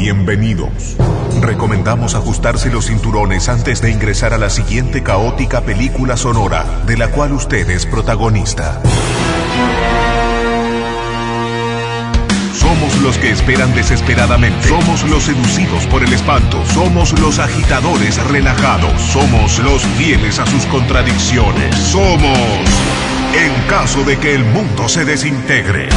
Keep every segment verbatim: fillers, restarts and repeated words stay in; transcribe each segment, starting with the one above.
bienvenidos. Recomendamos ajustarse los cinturones antes de ingresar a la siguiente caótica película sonora de la cual usted es protagonista. Somos los que esperan desesperadamente. Somos los seducidos por el espanto. Somos los agitadores relajados. Somos los fieles a sus contradicciones. Somos en caso de que el mundo se desintegre.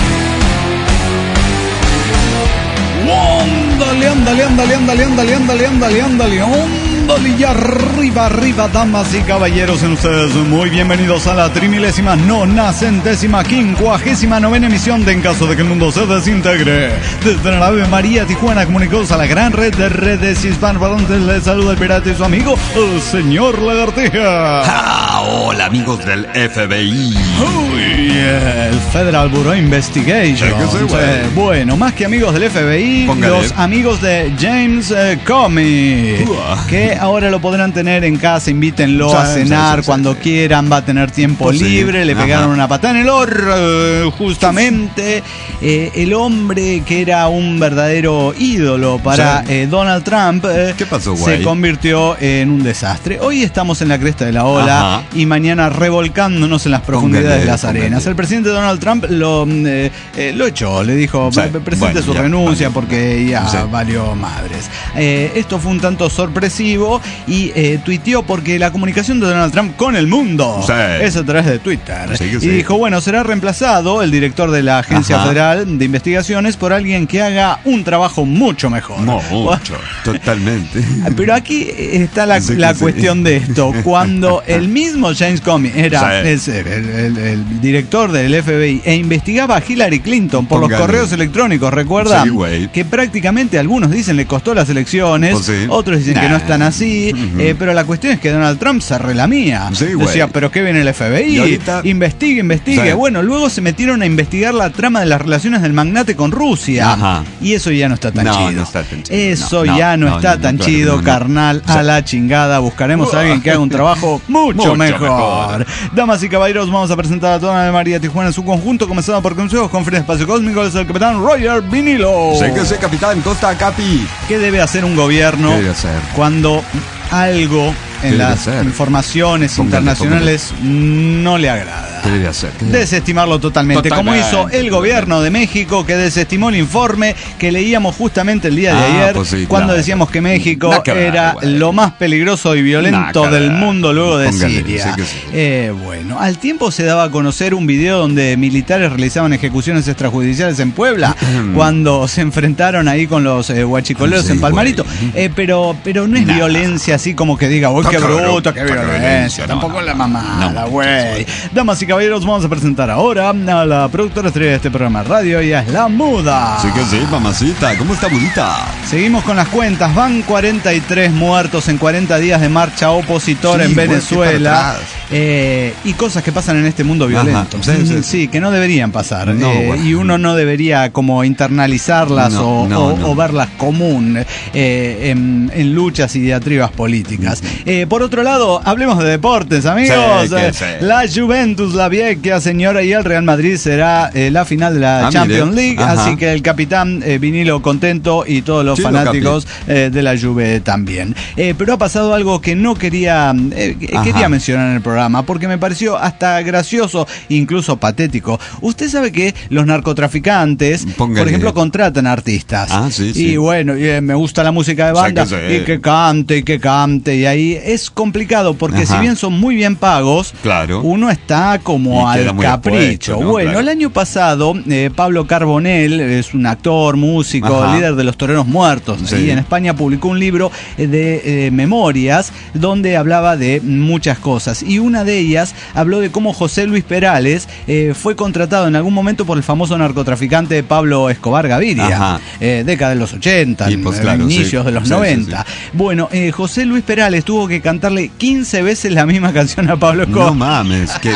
Ándale, ándale, ándale, ándale, ándale, ándale, ándale, ándale, ándale, y arriba, arriba, damas y caballeros, en ustedes muy bienvenidos a la trimilésima, nona, centésima, quincuagésima novena emisión de En Caso de que el Mundo se Desintegre. Desde la Ave María, Tijuana, comunicados a la gran red de redes hispanoparlantes, les saluda el pirata y su amigo, el señor Lagartija. Ah, hola, amigos del F B I. Uy, el Federal Bureau Investigation. Eh, bueno, más que amigos del F B I, Póngale. Los amigos de James eh, Comey, uh. que ahora lo podrán tener en casa, invítenlo sí, a cenar sí, sí, cuando sí, sí. quieran, va a tener tiempo pues libre, sí. le Ajá. pegaron una patada en el orro, justamente, eh, el hombre que era un verdadero ídolo para sí. eh, Donald Trump, eh, ¿Qué pasó, güey? Se convirtió en un desastre. Hoy estamos en la cresta de la ola Ajá. y mañana revolcándonos en las profundidades póngale, de las póngale. arenas. El presidente Donald Trump lo, eh, eh, lo echó, le dijo, sí. presente bueno, su ya, renuncia vale. porque ya sí. valió madres. Eh, esto fue un tanto sorpresivo y eh, tuiteó porque la comunicación de Donald Trump con el mundo sí. es a través de Twitter. Sí, y sí. dijo, bueno, será reemplazado el director de la Agencia Ajá. Federal de Investigaciones por alguien que haga un trabajo mucho mejor. No, mucho, totalmente. Pero aquí está la, sí, la cuestión sí. de esto. Cuando el mismo James Comey era sí. el, el, el, el director del F B I e investigaba a Hillary Clinton por Póngale. los correos electrónicos, ¿recuerdan? Sí, que prácticamente algunos dicen le costó las elecciones, pues sí. otros dicen nah. que no están así, uh-huh. eh, pero la cuestión es que Donald Trump se relamía. Sí, decía, pero ¿qué viene el F B I? Ahorita... Investigue, investigue. Sí. Bueno, luego se metieron a investigar la trama de las relaciones del magnate con Rusia. Ajá. Y eso ya no está tan no, chido. No está tan chido. Eso no, ya no, no está no, tan no, chido, no, no, carnal, no. a la chingada. Buscaremos a alguien que haga un trabajo mucho, mucho mejor. mejor. Damas y caballeros, vamos a presentar a toda la Ave María Tijuana en su conjunto, comenzando por consejos con Free Espacio Cósmico. Es el capitán Roger Vinilo. Sé que sé, capitán, Costa Capi. ¿Qué debe hacer un gobierno ¿Qué debe hacer? cuando algo en las hacer? informaciones póngale, internacionales póngale. no le agrada? ¿Qué debe hacer? ¿Qué debe? Desestimarlo totalmente, totalmente, como hizo el gobierno de México, que desestimó el informe que leíamos justamente el día de ah, ayer, pues sí, cuando claro. decíamos que México que era igual. lo más peligroso y violento nah, del mundo luego de Póngale, Siria. Sí sí. Eh, bueno, al tiempo se daba a conocer un video donde militares realizaban ejecuciones extrajudiciales en Puebla, cuando se enfrentaron ahí con los eh, huachicoleros sí, en Palmarito, eh, pero, pero no es nah. violencia así como que diga, uy, qué bruto, qué violencia, tampoco no, la mamada, güey. No, Damas y caballeros, vamos a presentar ahora a la productora estrella de este programa de radio. Ella es la Muda. Sí que sí, mamacita. ¿Cómo está, Mudita? Seguimos con las cuentas. Van cuarenta y tres muertos en cuarenta días de marcha opositora sí, en Venezuela. Eh, y cosas que pasan en este mundo violento. Sí, sí, sí. sí, que no deberían pasar. No, eh, bueno. Y uno no debería como internalizarlas no, o, no, o, no. o verlas común eh, en, en luchas y diatribas políticas. Eh, por otro lado, hablemos de deportes, amigos. Sí, eh, sí. La Juventus, la Viequia, señora, y el Real Madrid será eh, la final de la ah, Champions mire. League. Ajá. Así que el capitán eh, Vinilo contento y todos los sí, fanáticos eh, de la Juve también. Eh, pero ha pasado algo que no quería, eh, quería mencionar en el programa, porque me pareció hasta gracioso, incluso patético. Usted sabe que los narcotraficantes, Póngale. por ejemplo, contratan artistas. Ah, sí, sí. Y bueno, y, eh, me gusta la música de banda, o sea, que y que cante, y que cante. Y ahí es complicado, porque Ajá. si bien son muy bien pagos, claro. uno está como al capricho. Apuesto, ¿no? Bueno, claro. el año pasado, eh, Pablo Carbonell es un actor, músico, Ajá. líder de los Toreros Muertos. Sí. Y en España publicó un libro de eh, memorias donde hablaba de muchas cosas. Y una de ellas habló de cómo José Luis Perales eh, fue contratado en algún momento por el famoso narcotraficante Pablo Escobar Gaviria, eh, década de los ochenta, y pues, claro, inicios sí. de los sí, noventa. Sí, sí. Bueno, eh, José Luis Perales tuvo que cantarle quince veces la misma canción a Pablo Escobar. No mames, que la única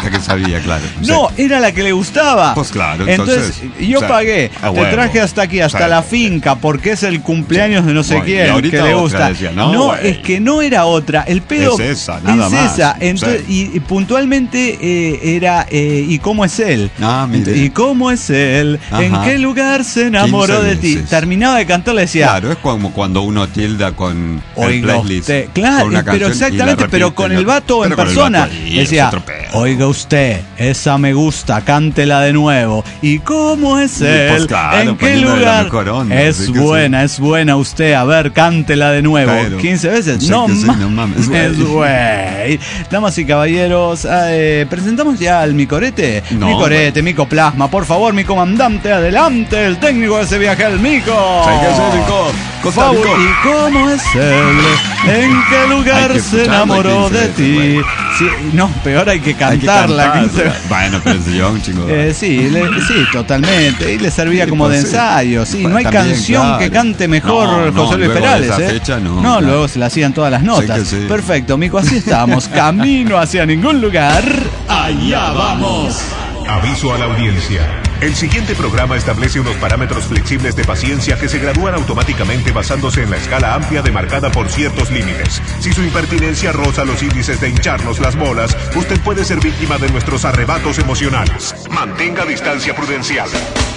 otra que sabía, claro. No, sí. Era la que le gustaba. Pues claro, entonces, entonces yo o sea, pagué, te huevo. traje hasta aquí, hasta o sea, la finca, porque es el cumpleaños de no sé bueno, quién que le gusta. Decía, no, no es que no era otra. El pedo es esa, nada es más. esa. Entonces, sí. y, y puntualmente eh, era eh, ¿y cómo es él? Ah, mire. ¿Y cómo es él? Ajá. ¿En qué lugar se enamoró de ti? Terminaba de cantar, le decía. Claro, es como cuando uno tilda con el playlist. Usted, claro, con pero exactamente, pero con el vato en persona. Decía, oiga usted, esa me gusta, cántela de nuevo. ¿Y cómo es él? Pues claro, ¿en qué lugar? Onda, es buena, sí. es buena usted. A ver, cántela de nuevo. Pero, quince veces. No, sí, no mames. Es güey. Damas y caballeros, eh, presentamos ya al Micorete. No, Micorete, güey. Micoplasma. Por favor, mi comandante, adelante. El técnico de ese viaje, el Mico. Favor, ¿y cómo es él? ¿En qué lugar se enamoró de ti? Sí, no, peor hay que cantarla. Hay que cantar. Bueno, pero se lleva un chingo. Eh, sí, le, sí, totalmente. Y le servía sí, como pues de ensayo. Sí, no hay también, canción claro. que cante mejor no, no, José Luis Perales. Esa ¿eh? fecha, no, no claro. luego se la hacían todas las notas. Sí sí. Perfecto, Mico, así estamos. Camino hacia ningún lugar. Allá vamos. Aviso a la audiencia. El siguiente programa establece unos parámetros flexibles de paciencia que se gradúan automáticamente basándose en la escala amplia demarcada por ciertos límites. Si su impertinencia roza los índices de hincharnos las bolas, usted puede ser víctima de nuestros arrebatos emocionales. Mantenga distancia prudencial.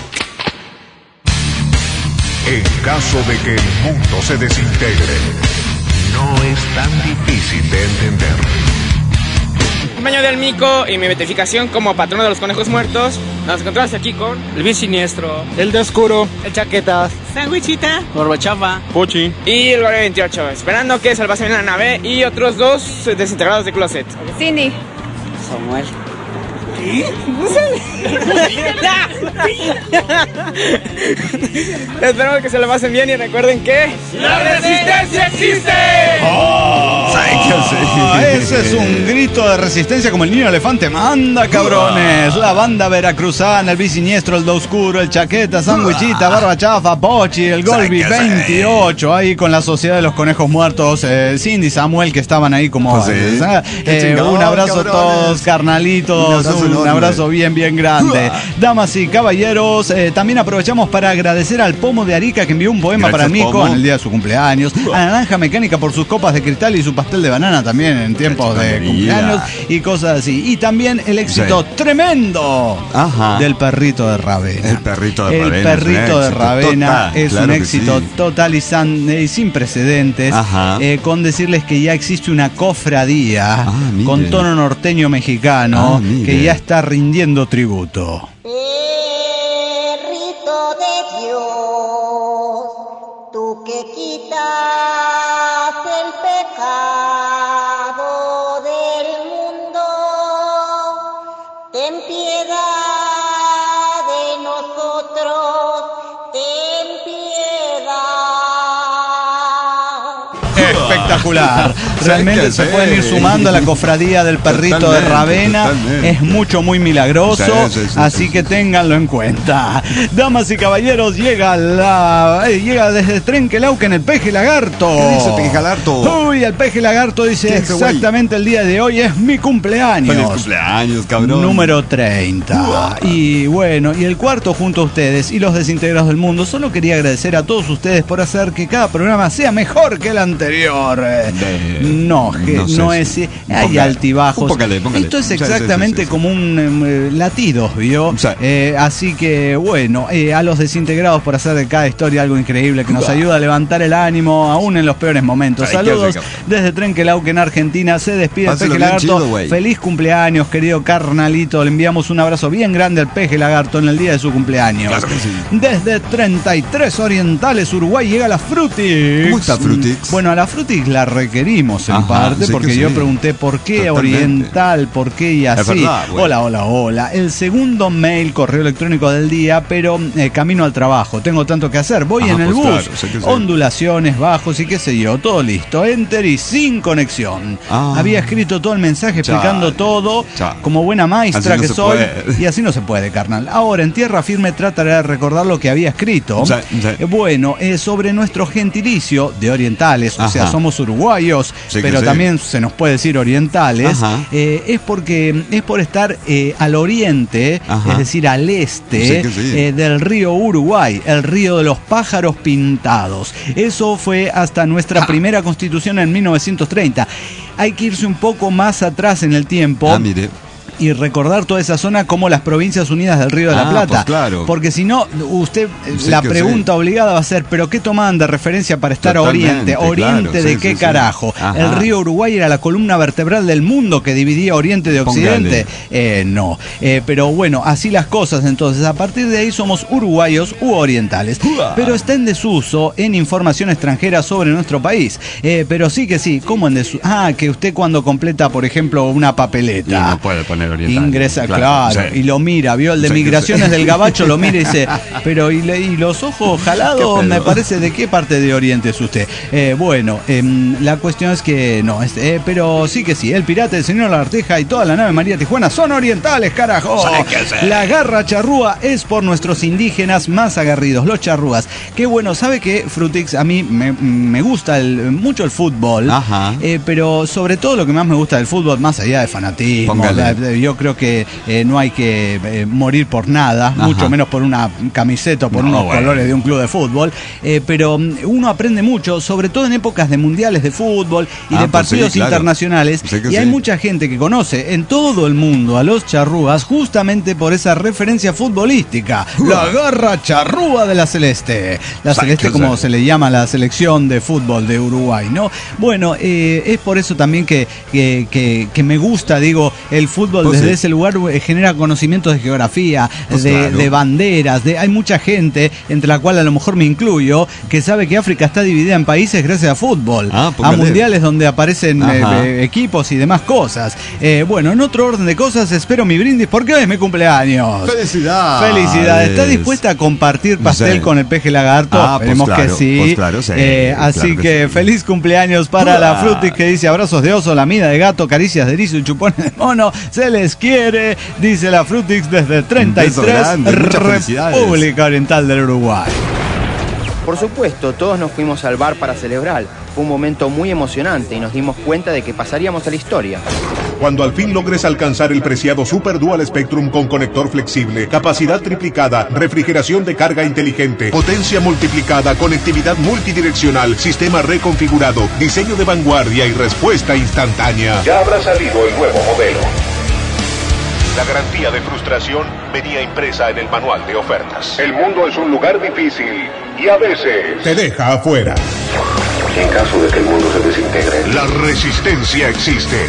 En caso de que el mundo se desintegre, no es tan difícil de entender. Baño del Mico y mi beatificación como patrono de los conejos muertos. Nos encontramos aquí con el bisiniestro, el de oscuro, el chaquetas, Sandwichita, Gorbachafa, Pochi y el Guardia veintiocho. Esperando que salvasen la nave y otros dos desintegrados de closet. Cindy, Samuel. ¿Qué? Esperamos que se lo pasen bien y recuerden que ¡la resistencia existe! ¡Oh! Oh, ese es un grito de resistencia como el niño elefante. ¡Manda, cabrones! La banda veracruzana, el bisiniestro, el do oscuro, el chaqueta, Sandwichita, Barba Chafa, Pochi, el Golbi veintiocho, ahí con la Sociedad de los Conejos Muertos, eh, Cindy, Samuel, que estaban ahí como... Pues sí. eh, eh, un abrazo a todos, carnalitos, un abrazo, un abrazo bien, bien grande. Damas y caballeros, eh, también aprovechamos para agradecer al Pomo de Arica, que envió un poema Gracias, para el Mico Pomo. en el día de su cumpleaños, a Naranja Mecánica por sus copas de cristal y su pastel de banana también en tiempos de cumpleaños y cosas así. Y también el éxito sí. tremendo Ajá. del perrito de Ravena. El perrito de el Ravena. El perrito de Ravena total, es claro un éxito sí. total y, san, y sin precedentes. Eh, con decirles que ya existe una cofradía ah, con tono norteño mexicano ah, que ya está rindiendo tributo. Perrito de Dios, tú que quitas el pecado del mundo, ten piedad de nosotros, ten piedad. Espectacular. Realmente se pueden ir sumando a la cofradía del perrito totalmente, de Ravena. Totalmente. Es mucho, muy milagroso. Sí, sí, sí, así sí, que sí. ténganlo en cuenta. Damas y caballeros, llega la eh, llega desde Trenquelauquen el Peje Lagarto. ¿Qué dice Peje Lagarto? Uy, el Peje Lagarto dice exactamente el día de hoy es mi cumpleaños. Feliz cumpleaños, cabrón. Número treinta. Uah. Y bueno, y el cuarto junto a ustedes y los desintegrados del mundo. Solo quería agradecer a todos ustedes por hacer que cada programa sea mejor que el anterior. De... No, que no, no es. Si hay póngale, altibajos. Póngale, póngale. Esto es exactamente sí, sí, sí, como un eh, latido, ¿vio? Sí. Eh, así que, bueno, eh, a los desintegrados por hacer de cada historia algo increíble que nos ayuda a levantar el ánimo, aún en los peores momentos. Ay, saludos desde Trenquelauquen, Argentina. Se despide el Peje Lagarto. Chido, feliz cumpleaños, querido carnalito. Le enviamos un abrazo bien grande al Peje Lagarto en el día de su cumpleaños. Claro que sí. Desde treinta y tres Orientales, Uruguay, llega la Frutix. ¿Cómo está Frutix? Bueno, a la Frutix la requerimos en Ajá, parte sí porque yo sí. pregunté por qué Totalmente. Oriental, por qué y así. Verdad, hola, hola, hola. El segundo mail, correo electrónico del día, pero eh, camino al trabajo. Tengo tanto que hacer. Voy Ajá, en el pues bus. Claro, sé que ondulaciones, sí. bajos y qué sé yo. Todo listo. Enter y sin conexión. Ah. Había escrito todo el mensaje explicando Chale. todo Chale. como buena maestra no que soy. Puede. Y así no se puede, carnal. Ahora, en tierra firme trataré de recordar lo que había escrito. Sí, sí. Eh, bueno, eh, sobre nuestro gentilicio de orientales. Ajá. O sea, somos uruguayos. sí pero sí. también se nos puede decir orientales, eh, es porque es por estar eh, al oriente, Ajá. es decir, al este sí sí. Eh, del río Uruguay, el río de los pájaros pintados. Eso fue hasta nuestra ah. primera constitución en mil novecientos treinta. Hay que irse un poco más atrás en el tiempo. Ah, mire. Y recordar toda esa zona como las Provincias Unidas del Río de la ah, Plata. Pues claro. Porque si no, usted, sí, la pregunta sí. obligada va a ser, ¿pero qué tomaban de referencia para estar Totalmente, a Oriente? ¿Oriente claro, de sí, qué sí, sí. carajo? El río Uruguay era la columna vertebral del mundo que dividía Oriente de Occidente. Eh, no. Eh, pero bueno, así las cosas. Entonces, a partir de ahí somos uruguayos u orientales. Uah. Pero está en desuso en información extranjera sobre nuestro país. Eh, pero sí que sí. ¿Cómo en desuso? Ah, que usted cuando completa, por ejemplo, una papeleta. Y no puede poner oriental. Ingresa, claro, claro sí. y lo mira, vio el de sí, migraciones sí. del Gabacho, lo mira y dice, pero y, le, y los ojos jalados, me parece, ¿de qué parte de Oriente es usted? Eh, bueno, eh, la cuestión es que no, es, eh, pero sí que sí, el pirata, el señor Larteja y toda la nave María Tijuana son orientales, carajo. La garra charrúa es por nuestros indígenas más agarridos, los charrúas. Qué bueno, ¿sabe qué, Frutix? A mí me, me gusta el, mucho el fútbol, eh, pero sobre todo lo que más me gusta del fútbol, más allá de fanatismo, la, yo creo que eh, no hay que eh, morir por nada, Ajá. mucho menos por una camiseta o por no, unos bueno. colores de un club de fútbol, eh, pero uno aprende mucho, sobre todo en épocas de mundiales de fútbol y ah, de partidos pues sí, claro. internacionales, sí y sí. hay mucha gente que conoce en todo el mundo a los charrúas justamente por esa referencia futbolística, uh. la garra charrúa de la Celeste, la Sa Celeste como se le llama a la selección de fútbol de Uruguay, ¿no? Bueno, eh, es por eso también que, que, que, que me gusta, digo, el fútbol pues desde sí. ese lugar genera conocimientos de geografía, pues de, claro. de banderas, de hay mucha gente, entre la cual a lo mejor me incluyo, que sabe que África está dividida en países gracias a fútbol, ah, a mundiales donde aparecen eh, equipos y demás cosas. Eh, bueno, en otro orden de cosas, espero mi brindis porque hoy es mi cumpleaños. ¡Felicidades! ¡Felicidades! ¿Está dispuesta a compartir pastel sí. con el peje lagarto? Ah, Esperemos pues claro, que sí. Pues claro, sí eh, así claro que, que sí. feliz cumpleaños para Uah. la Frutis, que dice abrazos de oso, lamida de gato, caricias de erizo y chupones de mono. Se les quiere, dice la Frutix desde treinta y tres, grande, República Oriental del Uruguay. Por supuesto, todos nos fuimos al bar para celebrar. Fue un momento muy emocionante y nos dimos cuenta de que pasaríamos a la historia. Cuando al fin logres alcanzar el preciado Super Dual Spectrum con conector flexible, capacidad triplicada, refrigeración de carga inteligente, potencia multiplicada, conectividad multidireccional, sistema reconfigurado, diseño de vanguardia y respuesta instantánea, ya habrá salido el nuevo modelo. La garantía de frustración venía impresa en el manual de ofertas. El mundo es un lugar difícil y a veces te deja afuera. En caso de que el mundo se desintegre, la resistencia existe.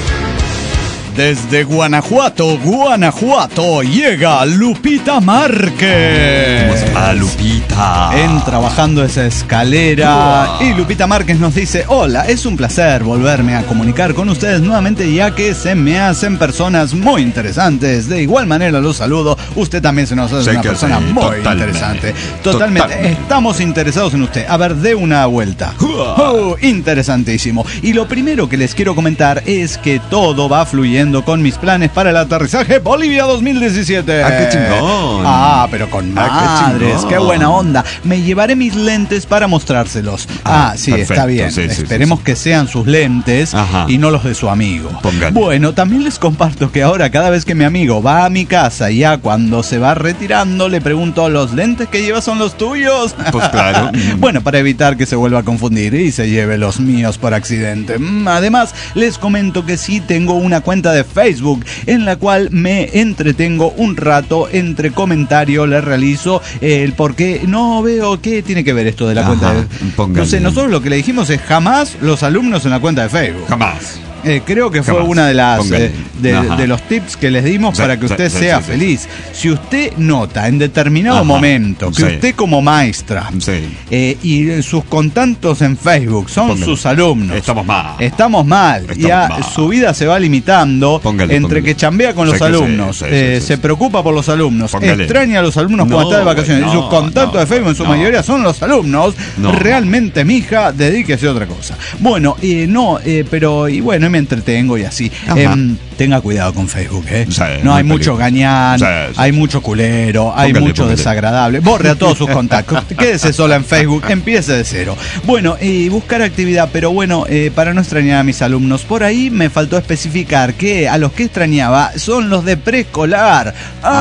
Desde Guanajuato, Guanajuato, llega Lupita Márquez. ¿Cómo está Lupita? Entra bajando esa escalera. Wow. Y Lupita Márquez nos dice: hola, es un placer volverme a comunicar con ustedes nuevamente, ya que se me hacen personas muy interesantes. De igual manera los saludo. Usted también se nos hace sé una persona sí, muy totalmente, interesante. Totalmente. Totalmente. Estamos interesados en usted. A ver, dé una vuelta. Oh, interesantísimo. Y lo primero que les quiero comentar es que todo va fluyendo con mis planes para el aterrizaje Bolivia dos mil diecisiete. ¡Ah, qué chingón! Ah, pero con ah, madres, qué, qué buena onda. Me llevaré mis lentes para mostrárselos. Ah, ah sí, perfecto, está bien. Sí, Esperemos sí, sí. que sean sus lentes Ajá. y no los de su amigo. Póngale. Bueno, también les comparto que ahora cada vez que mi amigo va a mi casa, ya cuando se va retirando, le pregunto: ¿los lentes que llevas son los tuyos? Pues claro. Bueno, para evitar que se vuelva a confundir y se lleve los míos por accidente. Además, les comento que sí tengo una cuenta de Facebook en la cual me entretengo un rato, entre comentarios le realizo eh, el por qué no veo qué tiene que ver esto de la Ajá, cuenta de Facebook. No sé, nosotros lo que le dijimos es jamás los alumnos en la cuenta de Facebook. Jamás. Eh, creo que fue Jamás. una de las eh, de, de los tips que les dimos sí, para que usted sí, sea sí, feliz. Sí. Si usted nota en determinado Ajá. momento que sí. usted como maestra sí. eh, y sus contactos en Facebook son póngale. sus alumnos, estamos mal. Estamos mal. Estamos ya mal. su vida se va limitando póngale, entre póngale. que chambea con los sí, alumnos, sí, sí, eh, sí, sí, se sí. preocupa por los alumnos, póngale. extraña a los alumnos no, cuando está de vacaciones no, y sus contactos no, de Facebook en su no. mayoría son los alumnos. No. Realmente, mija, dedíquese a otra cosa. Bueno, eh, no, eh, pero y bueno, me entretengo y así. Eh, tenga cuidado con Facebook, ¿eh? Sí, no hay muy mucho peligroso. gañán, Sí, sí, hay sí. mucho culero, hay Póngale, mucho póngale. desagradable. Borre a todos sus contactos. Quédese sola en Facebook, empiece de cero. Bueno, y buscar actividad, pero bueno, eh, para no extrañar a mis alumnos, por ahí me faltó especificar que a los que extrañaba son los de preescolar.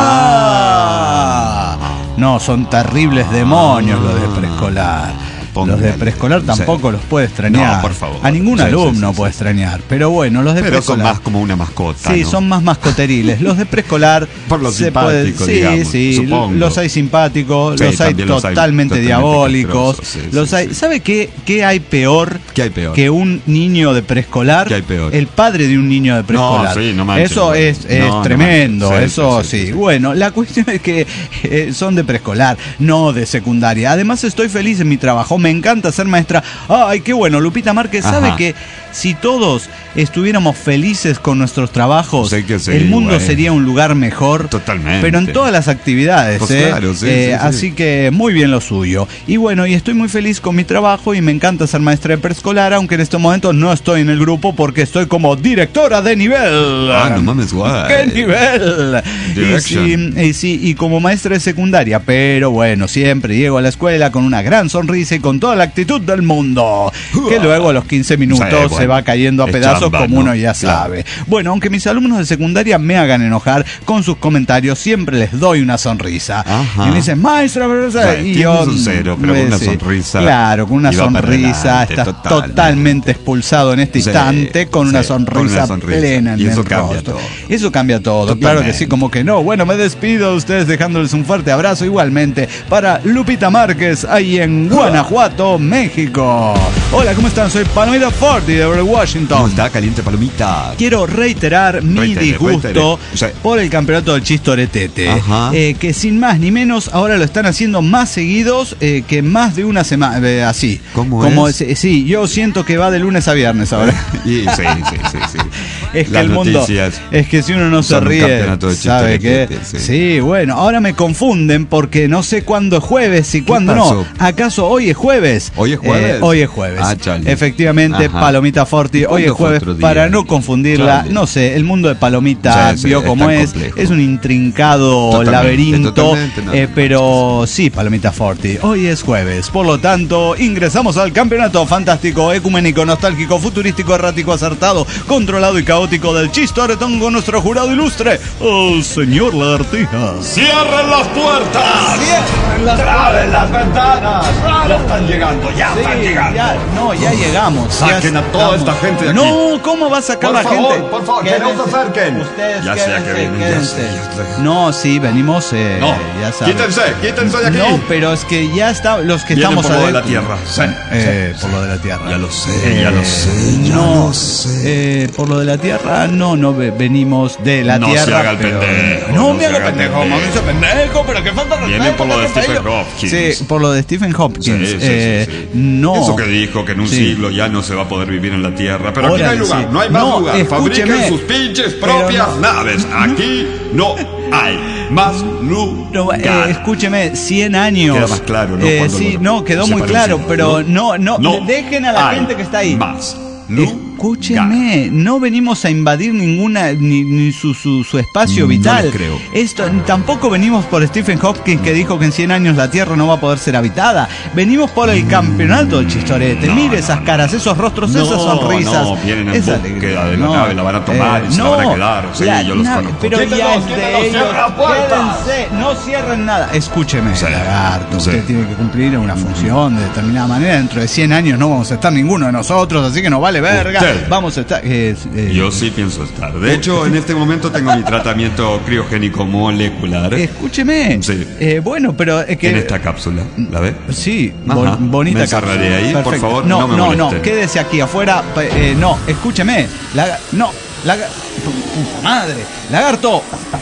¡Ah! No, son terribles demonios los de preescolar. Los de preescolar tampoco Sí. los puede extrañar. No, por favor. A ningún Sí, sí, alumno sí, puede sí. extrañar. Pero bueno, los de Pero son preescolar. más como una mascota. Sí, ¿no? son más mascoteriles. Los de preescolar. Por lo se puede- simpático, sí, digamos, sí. supongo. Los hay simpáticos, Sí, los hay también los hay totalmente totalmente diabólicos. castrosos, sí, los sí, hay, sí. ¿Sabe qué, qué hay peor? ¿Qué hay peor? Que un niño de preescolar. ¿Qué hay peor? El padre de un niño de preescolar. No, sí, no manches, Eso no. es, es No, no tremendo. manches. Sí, Eso sí, sí, sí, sí. Bueno, la cuestión es que eh, son de preescolar, no de secundaria. Además, estoy feliz en mi trabajo. Me encanta ser maestra. Ay, qué bueno, Lupita Márquez, ¿sabe Ajá. que si todos estuviéramos felices con nuestros trabajos, Sé que sí, el mundo güey. sería un lugar mejor? Totalmente. Pero en todas las actividades, Pues ¿eh? claro, sí, Eh, sí, sí. Así que muy bien lo suyo. Y bueno, y estoy muy feliz con mi trabajo y me encanta ser maestra de preescolar, aunque en este momento no estoy en el grupo porque estoy como directora de nivel. Ah, no mames, guay. ¡Qué nivel! Y Direction. sí, y sí, y como maestra de secundaria, pero bueno, siempre llego a la escuela con una gran sonrisa y con toda la actitud del mundo, que luego a los quince minutos Sí, bueno, se va cayendo a es pedazos chamba, como ¿no? uno ya Claro. sabe. Bueno, aunque mis alumnos de secundaria me hagan enojar con sus comentarios, siempre les doy una sonrisa. Ajá. Y me dicen, maestra, pero, Bueno, y tienes yo, un cero, pero con eh, una sí. sonrisa Claro, con una y va para sonrisa, adelante, estás totalmente. totalmente expulsado en este Sí, instante con una sí, sonrisa, con una sonrisa. plena en Y eso el cambia rostro. todo. Eso cambia todo, claro que Totalmente. sí, como que no. Bueno, me despido de ustedes dejándoles un fuerte abrazo igualmente para Lupita Márquez, ahí en Guanajuato, México. Hola, ¿cómo están? Soy Palomita Forti de Washington. ¿Cómo está, caliente palomita? Quiero reiterar mi Reitere, disgusto reitere. Sí. por el campeonato del Chistoretete. Ajá. Eh, que sin más ni menos ahora lo están haciendo más seguidos eh, que más de una semana. eh, así. ¿Cómo Como es? eh, Sí, yo siento que va de lunes a viernes ahora. Y, sí, sí, sí, sí. Es que Las el mundo. noticias Es que si uno no se son un ríe. campeonato de ¿Sabe qué? chistoretete, Sí. sí. bueno, ahora me confunden porque no sé cuándo es jueves y cuándo no. pasó? ¿Acaso hoy es jueves? ¿Hoy es jueves? Eh, hoy es jueves. Ah, chale. Efectivamente, Ajá. Palomita Forti, hoy ¿Cuándo es fue jueves. otro día? Para no confundirla, Chale. no sé, el mundo de Palomita Sí, sí, vio es cómo tan es. complejo. Es un intrincado Totalmente, laberinto. totalmente, no, eh, no, pero sí, Palomita Forti, hoy es jueves. Por lo tanto, ingresamos al campeonato fantástico, ecuménico, nostálgico, futurístico, errático, acertado, controlado y caótico del Chistoretón con nuestro jurado ilustre, el señor Lagartija. ¡Cierren las puertas! ¡Cierren las ¡Traben las ventanas! ¡Ya están llegando! ¡Ya Sí, están llegando! ya, no, ya llegamos. Saquen ya a toda estamos. esta gente de aquí. No, ¿cómo va a sacar Por la favor, gente? por favor, que no se acerquen. Ustedes Ya sé a qué quédense, vienen, ya quédense. sé, ya sé. No, sí, venimos, eh, No, ya saben. quítense, quítense de aquí. No, pero es que ya está, los que Vienen estamos por lo de la adentro- tierra. Sí, Eh, sí, por lo de la tierra. Ya lo sé, Eh, ya lo sé, ya no, lo sé. eh, por lo de la tierra, no, no ve- venimos de la No se tierra. haga el pero- pendejo, No, no me se haga haga el pendejo, pendejo. Mauricio pendejo, pero que falta de Vienen respeto, por lo de qué Stephen feo. Hopkins. Sí, por lo de Stephen Hopkins. Sí, sí, sí, eh, sí. No. Eso que dijo que en un Sí. siglo ya no se va a poder vivir en la Tierra. Pero aquí no hay Órale, lugar, sí. no hay más No, lugar. escúcheme. Fabriquen sus pinches Pero propias no. naves. Aquí no hay más No, lugar. eh, escúcheme, cien años. Queda más claro, ¿no? Eh, Cuando sí, lo- no, quedó se muy parece, claro, pero no, no, No dejen a la hay gente que está ahí. más lugar. Escúcheme, no venimos a invadir ninguna ni, ni su, su, su espacio No vital. les creo. Esto tampoco venimos por Stephen Hopkins que dijo que en cien años la Tierra no va a poder ser habitada. Venimos por el campeonato del Chistorete. No, Mire no, esas no. caras, esos rostros, No, esas sonrisas. no, vienen en esa búsqueda alegría. de la nave, la van a tomar y se la van a quedar. Sí, yo los nave, conozco. Pero ya Quítenos, es de quítenos, ellos. cierren las puertas. Quédense, no cierren nada. Escúcheme, Sí, lagarto. sí. Usted tiene que cumplir una función de determinada manera. Dentro de cien años no vamos a estar ninguno de nosotros, así que no vale verga. Usted. Vamos a estar. eh, eh, Yo sí pienso estar. De hecho, en este momento tengo mi tratamiento criogénico molecular Escúcheme. Sí. Eh, bueno, pero es que. en esta cápsula. ¿La ve? Sí, Ajá. bo- bonita Me encerraré cápsula. ahí, por Perfecto. favor, No, no me no, no, molesten. quédese aquí afuera. pe- eh, no, escúcheme. Laga- no, laga- puta madre. Lagarto.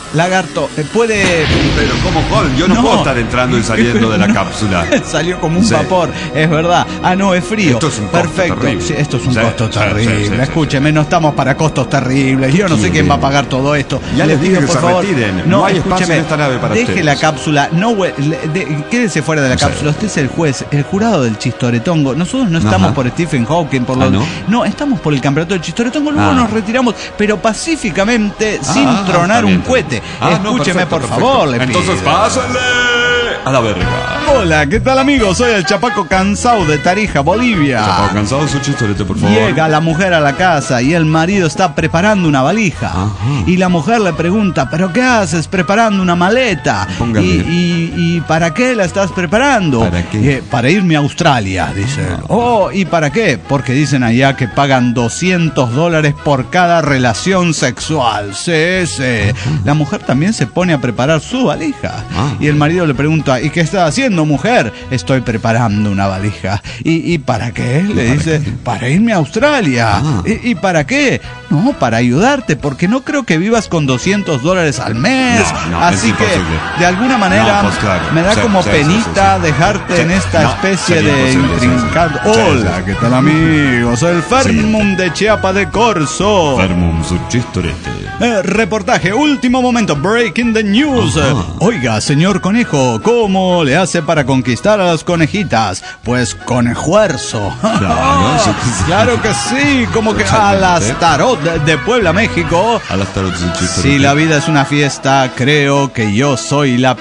Lagarto, eh, puede... Pero ¿cómo, Paul? Yo no, no puedo estar entrando y saliendo de la no, cápsula. Salió como un sí. vapor, es verdad. Ah, no, es frío. Esto es un Perfecto. costo terrible. Sí, esto es un sí, costo sí, terrible. Sí, sí, Escúcheme, sí. no estamos para costos terribles. Yo no sé quién va a pagar todo esto. Ya les dije pido, que por se favor, retiren. No, No hay escúcheme, espacio en esta nave para deje ustedes. la cápsula. No, de, quédese fuera de la Sí. cápsula. Usted es el juez, el jurado del chistoretongo. Nosotros no estamos Ajá. por Stephen Hawking, por ¿Ah, los... no? no, estamos por el campeonato del chistoretongo. Luego Ah. nos retiramos, pero pacíficamente, Ah, sin ah, tronar bien, un cohete. Ah, Escúcheme, no, perfecto, por perfecto. favor, le pido. Entonces, pásale a la verga. Hola, ¿qué tal, amigos? Soy el Chapaco Cansado de Tarija, Bolivia. Chapaco Cansado, su chistorete, por favor. Llega la mujer a la casa y el marido está preparando una valija. Ajá. Y la mujer le pregunta, ¿pero qué haces preparando una maleta? Póngale. ¿Y, y, y para qué la estás preparando? ¿Para qué? Eh, para irme a Australia, dice él. Oh, ¿y para qué? Porque dicen allá que pagan doscientos dólares por cada relación sexual. Sí, sí. La mujer también se pone a preparar su valija. Ah. Y el marido le pregunta, ¿y qué estás haciendo, mujer? Estoy preparando una valija. ¿Y, y para qué? Le para dice, qué? para irme a Australia. Ah. ¿Y, ¿Y para qué? No, para ayudarte, porque no creo que vivas con doscientos dólares al mes. No, no, Así es que, imposible. de alguna manera, No, pues claro. me da Sí, como sí, sí, penita sí, sí. dejarte Sí. en esta No, especie sería de imposible, sí, sí. intrincado. Sí, Hola, sí. ¿qué tal, amigos? Soy el Fermum de Chiapa de Corzo. Fermum, su chistorete. Eh, reportaje, último momento, breaking the news. Ajá. Oiga, señor conejo, ¿cómo le hace para conquistar a las conejitas? Pues con esfuerzo. Claro, sí, sí. Claro que sí, como que a las tarot de, de Puebla, México. A las tarot, su chistorete. Si la vida es una fiesta, creo que yo soy la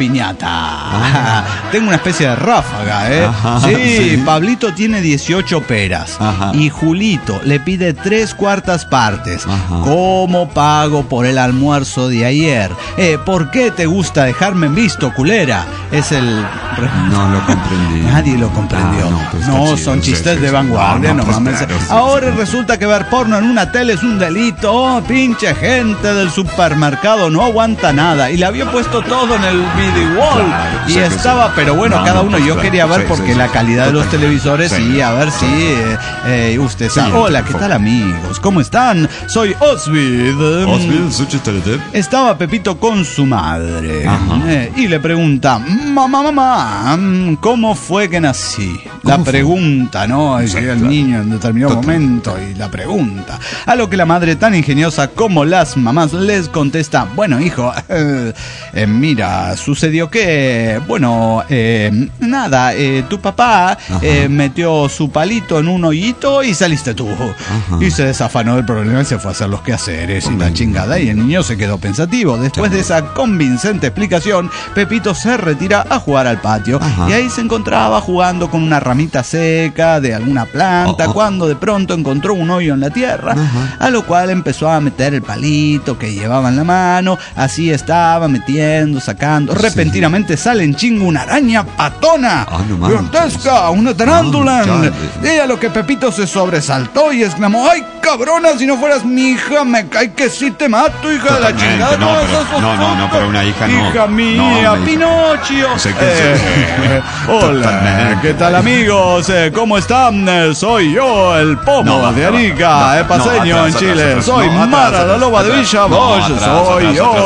piñata. Tengo una especie de ráfaga, ¿eh? Ajá, sí, sí. Pablito tiene dieciocho peras. Ajá. Y Julito le pide tres cuartas partes. Ajá. ¿Cómo pago por el almuerzo de ayer? Eh, ¿Por qué te gusta dejarme en visto, culera? Es el... No lo comprendí. Nadie lo comprendió. Ah, no, no, pues está chido, son sí, chistes sí, de sí. vanguardia, no, No, no, pues mames. claro, sí, Ahora sí. resulta que ver porno en una tele es un delito. Oh, pinche gente del supermercado no aguanta nada. Y le había puesto todo en el video wall. Claro, y sí que estaba, sí. pero bueno, No, cada no, uno pues yo claro. quería ver Sí, porque sí, la sí. calidad de los Totalmente. televisores Sí. y a ver si eh, eh, usted sabe. Sí, Hola, por ¿qué favor. tal, amigos? ¿Cómo están? Soy Osvid. Osvid, su chistorete. Estaba Pepito con su madre Ajá. eh, y le pregunta, mamá, mamá, mm, ¿cómo fue que nací? La ¿Cómo fue? pregunta, ¿no? Sí, Llega el claro. niño en determinado Total. momento y la pregunta. A lo que la madre, tan ingeniosa como las mamás, les contesta, bueno, hijo, eh, eh, mira, sucedió que, bueno, eh, nada, eh, tu papá eh, metió su palito en un hoyito y saliste tú. Ajá. Y se desafanó del problema y se fue a hacer los quehaceres y la chingada. Y el niño se quedó pensativo. Después de esa convincente explicación, Pepito se retira a jugar al patio. Ajá. Y ahí se encontraba jugando con una ramita seca de alguna planta, Oh, oh. cuando de pronto encontró un hoyo en la tierra, Ajá. a lo cual empezó a meter el palito que llevaba en la mano. Así estaba metiendo, sacando. Sí. Repentinamente sale en chingo una araña patona, Ah, no manches. gigantesca, una tarántula. Ah, chale. Y a lo que Pepito se sobresaltó y exclamó, ¡ay, cabrona, si no fueras mi hija, me cae que sí te mato, hija de la Totalmente, chingada! no, todas pero- esas no, no, no, cosas. pero una hija no. Hija mía, No, una hija. Pinochio. Sí, que Eh, sí. hola, Totalmente. ¿qué tal, amigos? Eh, ¿Cómo están? Eh, Soy yo, el Pomo No, de no, Arica, no, eh, paseño no, en atrás, Chile. atrás, Soy no, atrás, Mara, la atrás, loba de atrás. Villa No, Bosch. atrás, Soy atrás, yo.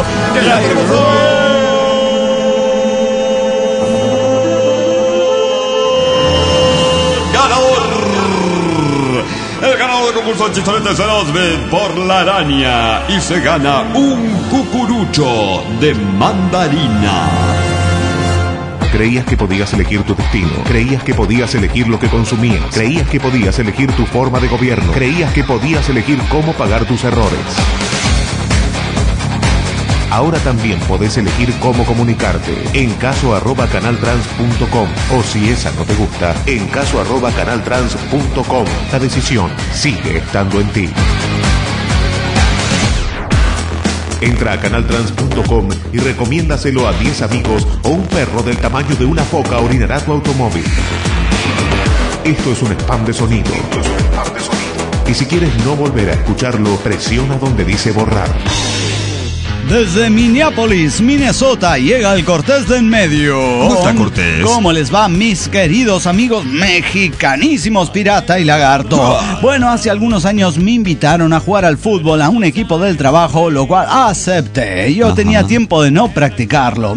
atrás. ¡Ganador! El ganador del concurso de chistorete se los ve por la araña y se gana un cucurucho de mandarina. Creías que podías elegir tu destino. Creías que podías elegir lo que consumías. Creías que podías elegir tu forma de gobierno. Creías que podías elegir cómo pagar tus errores. Ahora también podés elegir cómo comunicarte. En caso arroba canaltrans punto com. O si esa no te gusta, en caso arroba canaltrans punto com. La decisión sigue estando en ti. Entra a canaltrans punto com y recomiéndaselo a diez amigos o un perro del tamaño de una foca orinará tu automóvil. Esto es un spam de sonido. Y si quieres no volver a escucharlo, presiona donde dice borrar. Desde Minneapolis, Minnesota, llega el Cortés de en medio. ¿Cómo está Cortés? ¿Cómo les va, mis queridos amigos mexicanísimos Pirata y Lagarto? Oh. Bueno, hace algunos años me invitaron a jugar al fútbol a un equipo del trabajo, lo cual acepté. Yo Ajá. tenía tiempo de no practicarlo.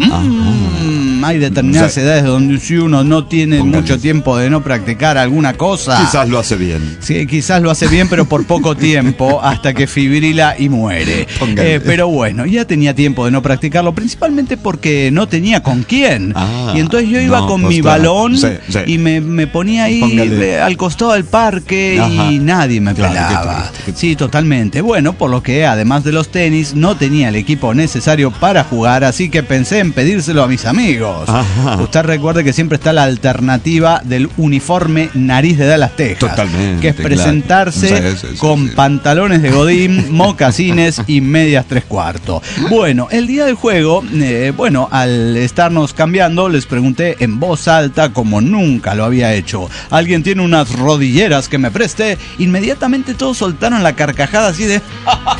Mm, hay determinadas sí. edades donde si uno no tiene Póngale. mucho tiempo de no practicar alguna cosa... Quizás lo hace bien. Sí, quizás lo hace bien, pero por poco tiempo, hasta que fibrila y muere. Eh, pero bueno, ya tenía tiempo de no practicarlo, principalmente porque no tenía con quién. Ah, y entonces yo iba no, con pues mi claro. balón sí, sí. y me, me ponía ahí Póngale. al costado del parque Ajá. y nadie me claro, pelaba. Que, que, sí, totalmente. Bueno, por lo que además de los tenis, no tenía el equipo necesario para jugar, así que pensé en pedírselo a mis amigos. Ajá. Usted recuerde que siempre está la alternativa del uniforme nariz de Dallas, Texas. Totalmente. Que es presentarse claro. sí, sí, sí, con sí. pantalones de godín, mocasines y medias tres cuartos. Bueno, el día del juego, eh, bueno, al estarnos cambiando, les pregunté en voz alta, como nunca lo había hecho: ¿alguien tiene unas rodilleras que me preste? Inmediatamente todos soltaron la carcajada así de...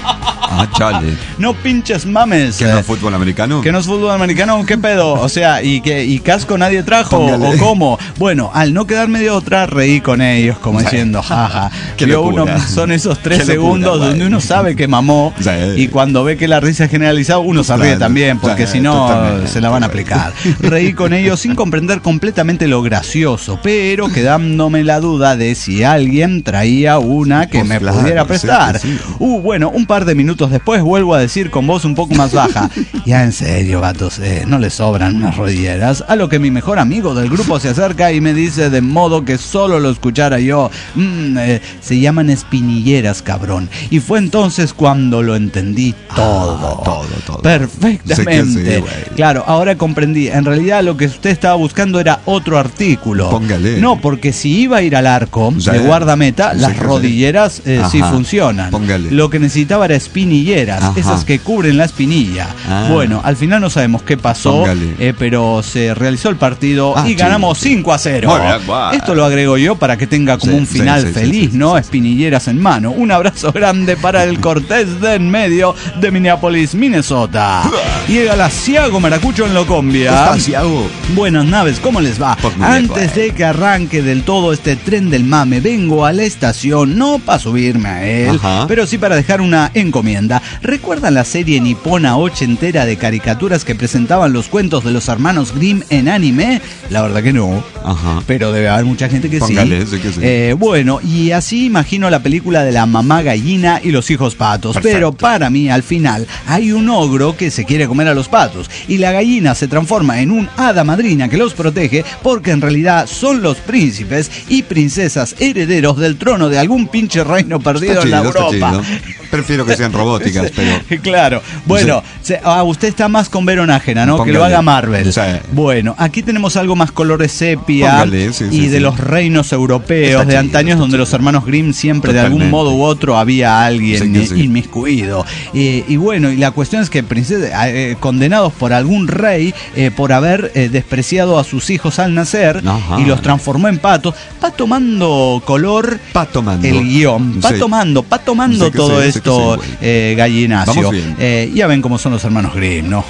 Ah, chale. No pinches mames. ¿Que no es fútbol americano? ¿Que no es fútbol americano? ¿Qué pedo? O sea, ¿y que y casco nadie trajo? Póngale. ¿O cómo? Bueno, al no quedarme de otra, reí con ellos, como sí. diciendo, jaja. Yo uno, son esos tres segundos locura, donde uno sabe que mamó sí. y cuando ve que la risa es generalizada, uno se ríe claro. también, porque sí. si no, se la van a aplicar. Reí con ellos sin comprender completamente lo gracioso, pero quedándome la duda de si alguien traía una que pues me claro, pudiera prestar. Sí, sí. Uh, bueno, un par de minutos después vuelvo a decir con voz un poco más baja: ya en serio, gatos, eh, no les sobran unas rodilleras. A lo que mi mejor amigo del grupo se acerca y me dice de modo que solo lo escuchara yo: mmm, eh, se llaman espinilleras, cabrón. Y fue entonces cuando lo entendí todo. Ah, todo, todo. Perfectamente. Sí, claro, ahora comprendí. En realidad lo que usted estaba buscando era otro artículo. Póngale. No, porque si iba a ir al arco ya, de guardameta, sí, las sí, rodilleras eh, sí funcionan. Póngale. Lo que necesitaba era espinilleras, Ajá. esas que cubren la espinilla. Ah. Bueno, al final no sabemos qué pasó, eh, pero se realizó el partido ah, y ganamos sí, cinco a cero. Bien, wow. Esto lo agrego yo para que tenga como sí, un final sí, sí, feliz, sí, sí, ¿no? Sí, sí. Espinilleras en mano. Un abrazo grande para el Cortés de en medio de Minneapolis, Minnesota. Llega la Ciago Maracucho en Locombia. ¿Cómo está, Ciago? Buenas naves, ¿cómo les va? Pues Antes bien, de que arranque del todo este tren del mame, vengo a la estación, no para subirme a él, Ajá. pero sí para dejar una encomienda. ¿Recuerdan la serie nipona ochentera de caricaturas que presentaban los cuentos de los hermanos Grimm en anime? La verdad que no, Ajá. pero debe haber mucha gente que Póngale, sí. que sí. Eh, bueno, y así imagino la película de la mamá gallina y los hijos patos. Perfecto. Pero para mí, al final, hay un ogro que se quiere comer a los patos y la gallina se transforma en un hada madrina que los protege, porque en realidad son los príncipes y princesas herederos del trono de algún pinche reino perdido chido, en la Europa. Prefiero que sean robóticas, pero... Claro. Bueno, sí. se, ah, usted está más con Verón Nájera, ¿no? Póngale. Que lo haga Marvel. Sí. Bueno, aquí tenemos algo más colores sepia Póngale, sí, sí, y de sí. los reinos europeos está de antaños chido, donde los hermanos Grimm siempre Totalmente. de algún modo u otro había alguien sí, sí. inmiscuido. Eh, y bueno, y la cuestión es que princesa, eh, condenados por algún rey eh, por haber eh, despreciado a sus hijos al nacer Ajá. y los transformó en patos, va tomando color va tomando. el guión, va sí. tomando, va tomando sí todo sí, esto sí, eh, gallinacio. Eh, ya ven cómo son los hermanos Grimm, ¿no?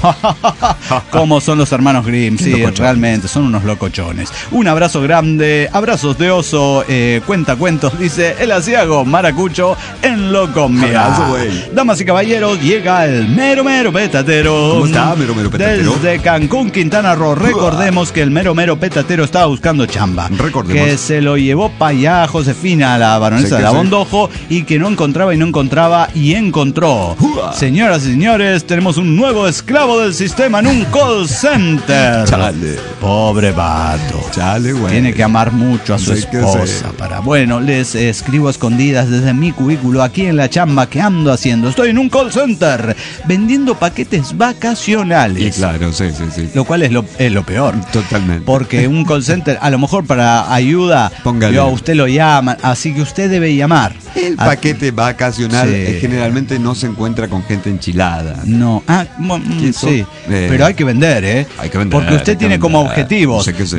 Cómo son los hermanos Grimm, sí, locochones. Realmente son unos locochones. Un abrazo grande, abrazos de oso, eh, cuenta cuentos, dice el asiago Maracucho en Locombia. Damas y caballeros, llega el mero mero petatero. ¿Cómo está, mero mero petatero? Desde Cancún, Quintana Roo. Recordemos que el mero mero petatero estaba buscando chamba. Recordemos. Que se lo llevó para allá Josefina, la baronesa de la Bondojo, y que no encontraba y no encontraba y encontró. ¡Uah! Señoras y señores, tenemos un nuevo esclavo del sistema en un call center. Chale. Pobre vato. Chale, güey. Tiene que amar mucho a su sí esposa para... Bueno, les eh, escribo a escondidas desde mi cubículo aquí en la chamba que ando haciendo. Estoy en un call center vendiendo paquetes vacacionales. Y claro, sí, sí, sí. Lo cual es lo, es lo peor. Totalmente. Porque un call center, a lo mejor para ayuda, yo, a usted lo llama, así que usted debe llamar. El paquete vacacional sí. generalmente no se encuentra con gente enchilada. No, ah, mm, sí, eh, pero hay que vender, ¿eh? Hay que vender. Porque usted tiene vender. como objetivo sí. vender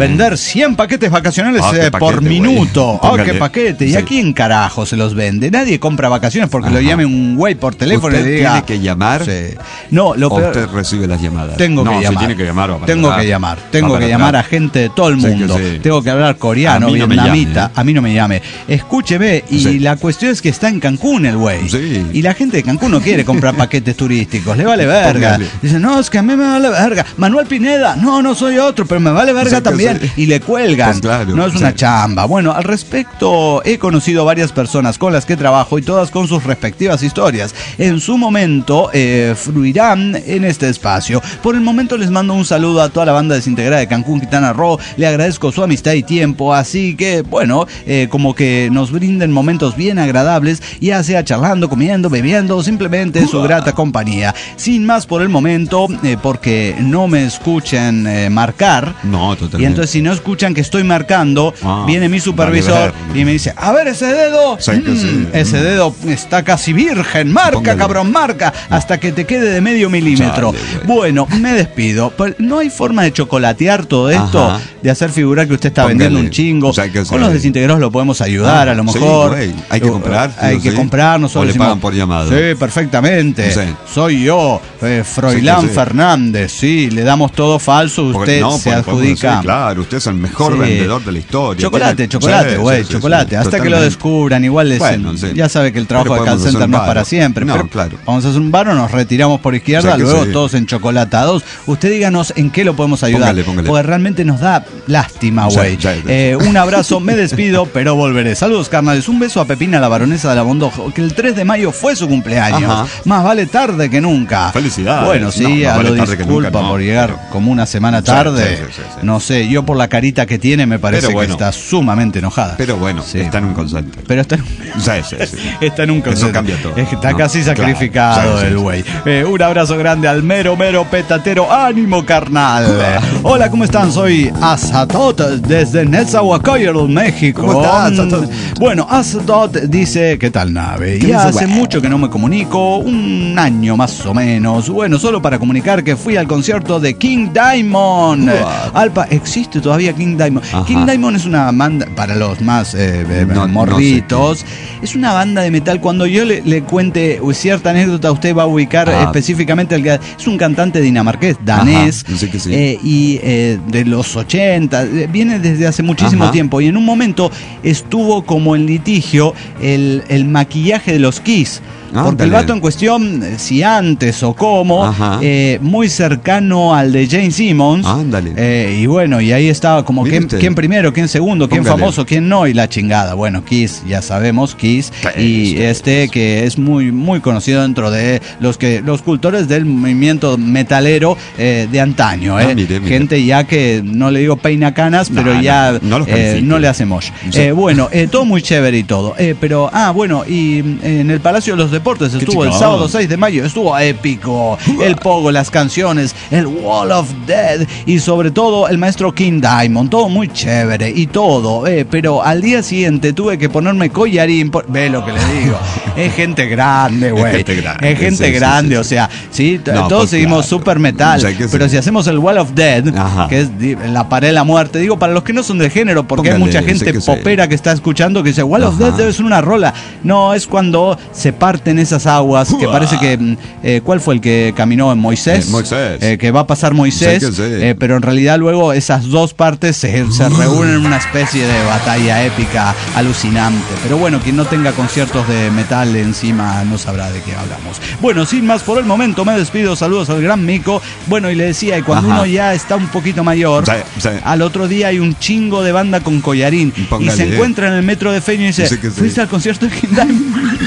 cien paquetes vacacionales Ah, qué eh, por paquete, minuto. güey. ¡Oh, Póngale. qué paquete! ¿Y Sí. a quién carajo se los vende? Nadie compra vacaciones porque Ajá. lo llame un güey por teléfono ¿Usted y le diga... tiene que llamar? Sí. No, lo ¿O peor... usted recibe las llamadas? Tengo no, que se llamar. tiene que llamar. va para Tengo atrás. que llamar. Tengo Va que para llamar a atrás. gente de todo el Sí, que mundo. sí. Tengo que hablar coreano, A mí no me vietnamita. llame. A mí no me llame. Escúcheme, y Sí. la cuestión es que está en Cancún el güey. Sí. Y la gente de Cancún no quiere comprar paquetes turísticos. Le vale verga. Póngale. Dice, no, es que a mí me vale verga. Manuel Pineda, no, no soy otro, pero me vale verga Sí, que también. sí. Y le cuelgan. Pues claro, no es una sí. chamba. Bueno, al respecto, he conocido varias personas con las que trabajo y todas con sus respectivas historias. En su momento, eh, fluirán en este espacio. Por el momento les mando un saludo a toda la banda desintegrada de Cancún, Quintana Roo. Le agradezco su amistad y tiempo. Así que, bueno, eh, como que nos brinden momentos bien agradables, ya sea charlando, comiendo, bebiendo o simplemente su grata compañía. Sin más por el momento, eh, porque no me escuchan eh, marcar. No, totalmente. Y entonces si no escuchan que estoy marcando, Ah, viene mi supervisor vale ver. y me dice, a ver ese dedo, Sí, que Mm, sí. ese dedo está casi virgen, marca Póngale. cabrón, marca, hasta que te quede de medio milímetro. Chale, güey. Bueno, me despido. Pero no hay forma de chocolatear todo esto, Ajá. de hacer figurar que usted está Póngale. vendiendo un chingo. O sea, que Con sí. los desintegrados lo podemos ayudar, Ah, a lo sí, mejor. güey. Hay que comprar, Hay sí, que sí. comprar, nosotros O le decimos, pagan por llamado. Sí, perfectamente. Sí. Soy yo, eh, Froilán Sí, que sí. Fernández. Sí, le damos todo falso, Porque- usted no, se porque podemos adjudica. decir, claro, usted es el mejor Sí. vendedor de la historia. Chocolate, Tiene- chocolate, Sí, güey, sí, sí, chocolate. sí, Hasta que lo totalmente. descubran, igual les, Bueno, sí. ya sabe que el trabajo Pero de call podemos hacer center un no es bar. para siempre. No, pero claro. Vamos a hacer un bar o nos retiramos por izquierda, O sea que luego sí. todos enchocolatados. Usted díganos en qué lo podemos ayudar. Póngale, póngale. Porque realmente nos da lástima, Sí, güey. sí, sí. Eh, un abrazo, me despido, pero volveré. Saludos, carnales. Un beso a Pepina, la baronesa de la Bondojo, que el tres de mayo fue su cumpleaños. Ajá. Más vale tarde que nunca. Felicidades. Bueno, sí, No, más a vale lo tarde que disculpa nunca, no, por llegar pero- como una semana Sí, tarde. sí, sí, sí, sí. No sé, yo por la carita que tiene me parece Pero bueno. que está sumamente enojada. Pero bueno, Sí. está en un call center. Pero está en, Sí, sí, sí. está en un Eso concepto. cambia todo, Es que está ¿no? casi Claro. sacrificado Sí, sí, el sí. güey. Eh, un abrazo grande al mero, mero petatero. ¡Ánimo, carnal! Hola, ¿cómo están? Soy Azatot desde Nezahualcóyotl, México. ¿Cómo estás, Azatot? Bueno, Azatot dice, ¿qué tal, nave? ¿Qué Ya dice, hace güey? mucho que no me comunico, un año más o menos. Bueno, solo para comunicar que fui al concierto de King Diamond. Wow. Alpa, ¿existe todavía King Diamond? Ajá. King Diamond es una banda, para los más eh, eh, No- no morritos, es una banda de metal. Cuando yo le, le cuente cierta anécdota, usted va a ubicar Ah. específicamente el que es un cantante dinamarqués, danés, Ajá, sí que sí. eh, y eh, de los ochenta, eh, viene desde hace muchísimo Ajá. tiempo, y en un momento estuvo como en litigio el, el maquillaje de los Kiss. Porque el Ándale. vato en cuestión, eh, si antes o cómo, Ajá. eh, muy cercano al de Jane Simmons. Ándale. Eh, y bueno, y ahí estaba como Mire quién, usted. quién primero, quién segundo, quién Póngale. famoso, quién no, y la chingada. Bueno, Kiss, ya sabemos, Kiss. Sí, y sí, este sí. que es muy, muy conocido dentro de los que los cultores del movimiento metalero eh, de antaño. Ah, eh. mire, mire. Gente ya que no le digo peina canas, No, pero no, ya no los eh, califique. no le hacemos. Sí. Eh, bueno, eh, todo muy chévere y todo. Eh, pero, ah, bueno, y eh, en el Palacio de los Deportes Qué estuvo el chingón. sábado seis de mayo, estuvo épico. El pogo, las canciones, el Wall of Death y sobre todo el maestro King Diamond. Todo muy chévere y todo. Eh, pero al día siguiente tuve que ponerme collarín. Por... Ve lo que le digo. Es gente grande, güey. gente grande, Es gente sí, sí, grande, sí, sí. o sea, sí, t- No, todos pues seguimos claro. super metal. O sea que sí. Pero si hacemos el Wall of Dead, Ajá. que es di- la pared de la muerte, digo, para los que no son de género, porque hay Póngale, mucha gente sé que sí. popera que está escuchando que dice, Wall of Ajá. Death debe ser una rola. No, es cuando se parten esas aguas, que Uah. parece que, mm, eh, ¿cuál fue el que caminó en Moisés? Eh, Moisés. Eh, que va a pasar Moisés, Sé que sí. eh, pero en realidad luego esas dos partes se, se reúnen en una especie de batalla épica alucinante. Pero bueno, quien no tenga conciertos de metal encima no sabrá de qué hablamos. Bueno, sin más por el momento, me despido. Saludos al gran Mico. Bueno, y le decía, y cuando Ajá. uno ya está un poquito mayor, Sí, sí. al otro día hay un chingo de banda con collarín y Póngale. se encuentra en el metro de Feño y dice, Sí que sí. ¿fuiste al concierto de King Diamond?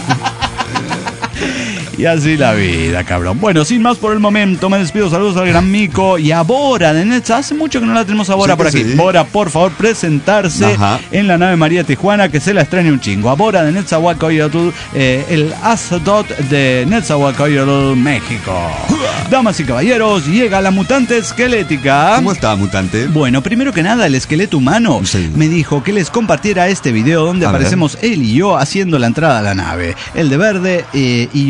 Y así la vida, cabrón. Bueno, sin más por el momento, me despido. Saludos al gran Mico y a Bora de Netza. Hace mucho que no la tenemos a Bora Sí por que aquí. sí. Bora, por favor, presentarse Ajá. en la nave María Tijuana, que se la extraña un chingo. A Bora de Netzahualcóyotl, eh, el Azatot de Netzahualcóyotl, México. Damas y caballeros, llega la mutante esquelética. ¿Cómo está, mutante? Bueno, primero que nada, el esqueleto humano Sí. me dijo que les compartiera este video donde A ver. aparecemos él y yo haciendo la entrada a la nave. El de verde eh, y yo la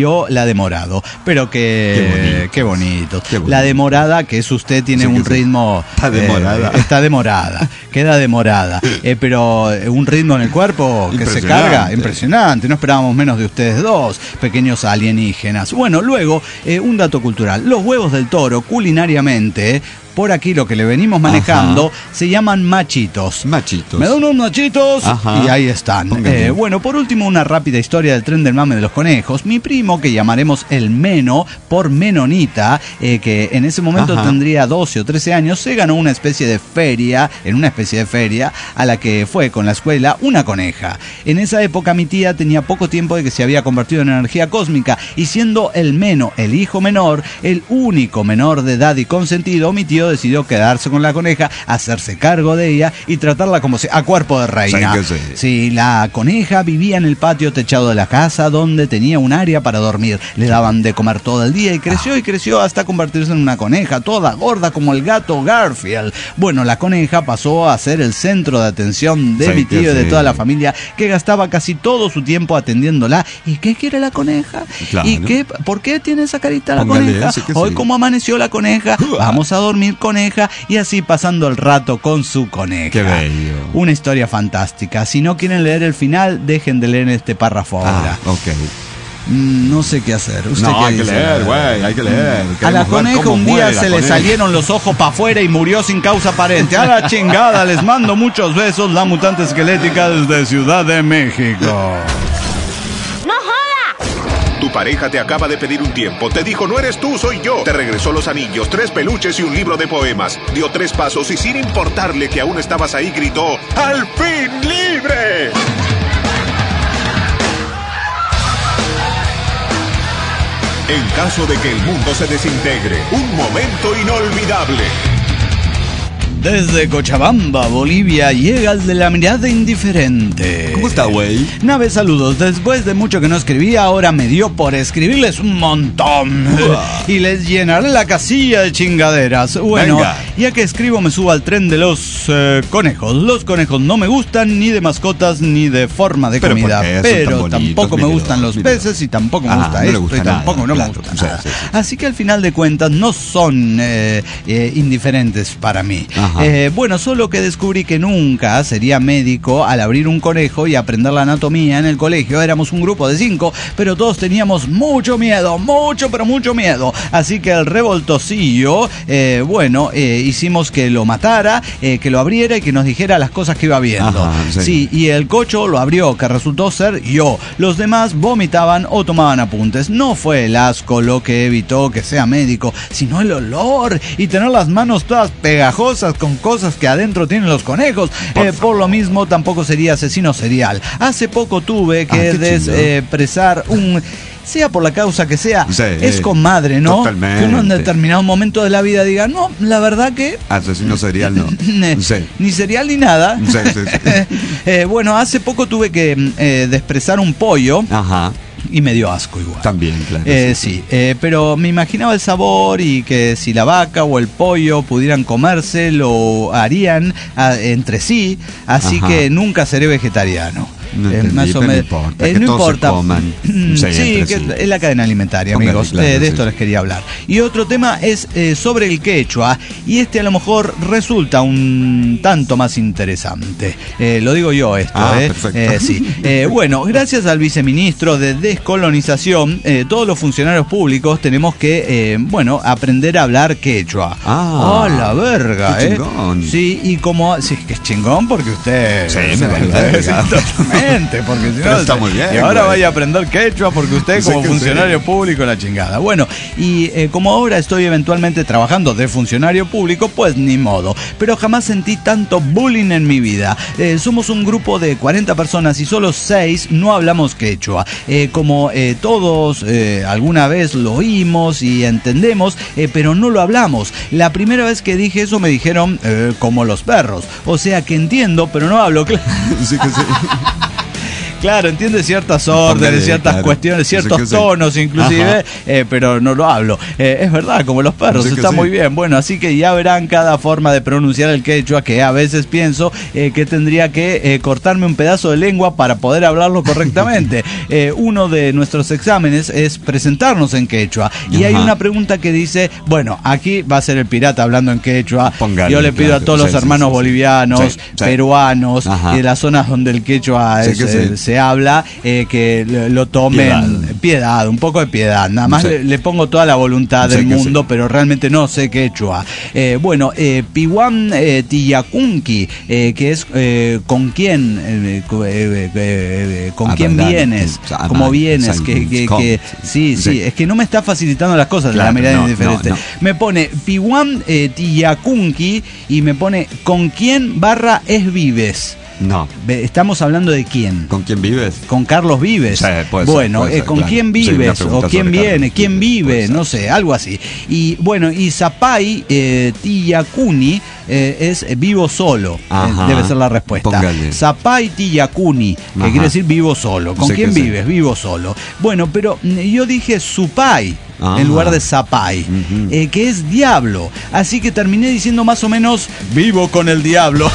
vestida de morado. Pero que... Qué bonito. Qué bonito. La demorada, que es usted, tiene sí, un ritmo... Está demorada. Eh, está demorada. Queda demorada. Eh, pero un ritmo en el cuerpo que se carga. Impresionante. No esperábamos menos de ustedes dos, pequeños alienígenas. Bueno, luego, eh, un dato cultural. Los huevos del toro, culinariamente... Por aquí lo que le venimos manejando, ajá, se llaman machitos. Machitos. Me dan unos machitos, ajá, y ahí están. Eh, bueno, por último, una rápida historia del tren del mame de los conejos. Mi primo, que llamaremos el Meno, por Menonita, eh, que en ese momento, ajá, tendría doce o trece años, se ganó una especie de feria, en una especie de feria, a la que fue con la escuela una coneja. En esa época mi tía tenía poco tiempo de que se había convertido en energía cósmica, y siendo el Meno, el hijo menor, el único menor de edad y consentido, mi tío decidió quedarse con la coneja, hacerse cargo de ella y tratarla como si a cuerpo de reina. Sí, sí, la coneja vivía en el patio techado de la casa, donde tenía un área para dormir. Le daban de comer todo el día y creció y creció hasta convertirse en una coneja toda gorda como el gato Garfield. Bueno, la coneja pasó a ser el centro de atención de sí, mi tío y de toda la familia, que gastaba casi todo su tiempo atendiéndola. ¿Y qué quiere la coneja? Claro. ¿Y qué? ¿Por qué tiene esa carita la Póngale, coneja? Sí Hoy sí. ¿Cómo amaneció la coneja? Vamos a dormir coneja, y así pasando el rato con su coneja. Qué bello. Una historia fantástica. Si no quieren leer el final, dejen de leer este párrafo ahora. Ah, ok. Mm, no sé qué hacer. ¿Usted no, qué hay dice? que leer, güey, hay que leer. A la coneja un día se le salieron los ojos para afuera y murió sin causa aparente. A la chingada, les mando muchos besos. La mutante esquelética desde Ciudad de México. Tu pareja te acaba de pedir un tiempo, te dijo no eres tú, soy yo. Te regresó los anillos, tres peluches y un libro de poemas. Dio tres pasos y sin importarle que aún estabas ahí gritó ¡al fin libre! En caso de que el mundo se desintegre, un momento inolvidable. Desde Cochabamba, Bolivia, llega el de la mirada indiferente. ¿Cómo está, güey? Nave, saludos. Después de mucho que no escribía, ahora me dio por escribirles un montón. Uh. Y les llenaré la casilla de chingaderas. Bueno, venga, ya que escribo me subo al tren de los eh, conejos. Los conejos no me gustan ni de mascotas ni de forma de ¿Pero comida. Pero tampoco me gustan los míralo. peces y tampoco me ah, gusta no esto gusta y nada, tampoco no claro, me gusta nada. Sí, sí, sí. Así que al final de cuentas no son eh, eh, indiferentes para mí. Eh, bueno, solo que descubrí que nunca sería médico al abrir un conejo y aprender la anatomía en el colegio. Éramos un grupo de cinco, pero todos teníamos mucho miedo, mucho, pero mucho miedo. Así que el revoltosillo, eh, bueno, eh, hicimos que lo matara, eh, que lo abriera y que nos dijera las cosas que iba viendo. Ajá, sí. sí, y el cocho lo abrió, que resultó ser yo. Los demás vomitaban o tomaban apuntes. No fue el asco lo que evitó que sea médico, sino el olor y tener las manos todas pegajosas con cosas que adentro tienen los conejos. Por, eh, por lo mismo tampoco sería asesino serial. Hace poco tuve que ah, despresar eh, un... sea por la causa que sea, sí, es comadre, ¿no? Totalmente. Que uno en determinado momento de la vida diga, no, la verdad que... Asesino serial, no. sí. Ni serial ni nada. Sí, sí, sí. eh, bueno, hace poco tuve que eh, desprezar un pollo. Ajá. Y me dio asco igual. También, claro. Eh, sí, sí. Eh, pero me imaginaba el sabor y que si la vaca o el pollo pudieran comerse, lo harían a, entre sí, así Ajá. que nunca seré vegetariano. No, entendí, eh, más o menos. No importa, eh, no importa. Sí, sí, que sí. Es la cadena alimentaria, Póngale, amigos. Claro, eh, de sí. esto les quería hablar. Y otro tema es eh, sobre el quechua. Y este a lo mejor resulta un tanto más interesante. Eh, lo digo yo esto. Ah, eh. perfecto. Eh, sí. eh, bueno, gracias al viceministro de Descolonización, eh, todos los funcionarios públicos tenemos que, eh, bueno, aprender a hablar quechua. Ah, oh, la verga, qué eh. chingón. Sí, y como, sí, que es chingón porque usted... Sí, me verga. Porque si Pero no, está muy bien, y ahora güey. vaya a aprender quechua porque usted como sí funcionario sí. público la chingada. Bueno, y eh, como ahora estoy eventualmente trabajando de funcionario público, pues ni modo. Pero jamás sentí tanto bullying en mi vida. Eh, somos un grupo de cuarenta personas y solo seis no hablamos quechua. Eh, como eh, todos eh, alguna vez lo oímos y entendemos, eh, pero no lo hablamos. La primera vez que dije eso me dijeron eh, como los perros. O sea que entiendo, pero no hablo. Sí que sí. Claro, entiende ciertas órdenes, Póngale, ciertas claro. cuestiones, ciertos Sí que sí. tonos inclusive, eh, pero no lo hablo. Eh, es verdad, como los perros, Sí que está sí. muy bien. Bueno, así que ya verán cada forma de pronunciar el quechua, que a veces pienso eh, que tendría que eh, cortarme un pedazo de lengua para poder hablarlo correctamente. Eh, uno de nuestros exámenes es presentarnos en quechua. Y hay Ajá. una pregunta que dice, bueno, aquí va a ser el pirata hablando en quechua. Póngale, Yo le pido claro. a todos Sí, los sí, hermanos sí, sí. bolivianos, Sí, sí. peruanos Ajá. y de las zonas donde el quechua Sí es, que sí. eh, se habla, eh, que lo, lo tomen piedad. piedad, un poco de piedad. Nada más Sí. le, le pongo toda la voluntad Sí del que mundo, sí. pero realmente no sé quechua. Eh, bueno, eh, Piwan eh, Tiyacunqui, eh, que es eh, con quién, eh, co- eh, eh, eh, con Ah, quién verdad. vienes, Ah, cómo ah, vienes, sí, que, que, ¿cómo? que- sí, sí, Sí. es que no me está facilitando las cosas de la Claro, mirada no, indiferente. no, no. Me pone Piwan eh, Tiyacunqui y me pone con quién barra es vives. No. Ve, Estamos hablando de quién. ¿Con quién vives? Con Carlos Vives. Sí, puede ser, bueno, puede eh, ser, ¿con claro. quién Sí, una vives? pregunta ¿O quién sobre viene? Carlos. ¿Quién vive? Puede ser. No sé, algo así. Y bueno, y Zapay eh, Tiyacuni eh, es eh, vivo solo. eh, Ajá. debe ser la respuesta. Póngale. Zapay Tiyacuni, que Ajá. quiere decir vivo solo. ¿Con Sí quién que sí. vives? Vivo solo. Bueno, pero mm, yo dije Supay. Ah. En lugar de Zapay, Ujú. eh, que es diablo. Así que terminé diciendo más o menos vivo con el diablo.